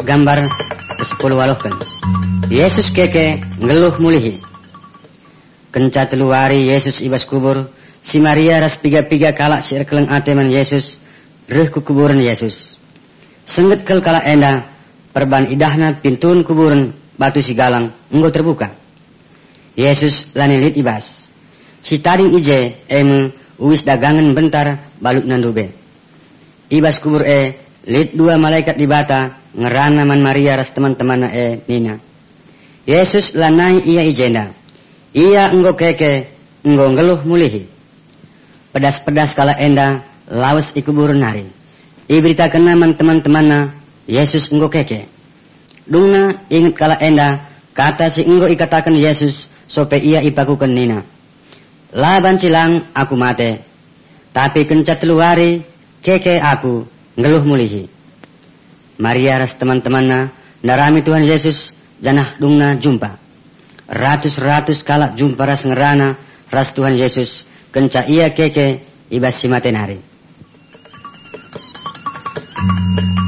gambar ke-10 walohkeun. Yesus keke ngeluh mulihi. Kenca 3 hari Yesus ibas kubur, si Maria ras piga-piga kalak si erkeleng ateman Yesus, reuh ku kuburan Yesus. Sengget kel kala enda, perban idahna pintun kuburan batu si galang, enggo terbuka. Yesus lanilit ibas. Si taring ije emeng uwis dagangan bentar balut nandube. Ibas kubur lit 2 malaikat di bata, ngerana man Maria ras teman-temanna nina. Yesus lanai ia ijenda. Ia enggo keke, enggo ngeluh mulihi. Pedas-pedas kala enda, lawas ikuburun hari. Iberita kenaman teman-temanna, Yesus enggo keke. Dungna inget kala enda, kata si enggo ikatakan Yesus, sope ia ipakukan nina. Laban cilang aku mate, tapi kenca 3 hari, keke aku ngeluh mulihi. Maria ras teman-temanna, narami Tuhan Yesus, janah dungna jumpa. Ratus-ratus kalak jumpa ras ngerana ras Tuhan Yesus, kenca ia keke ibas si matenari.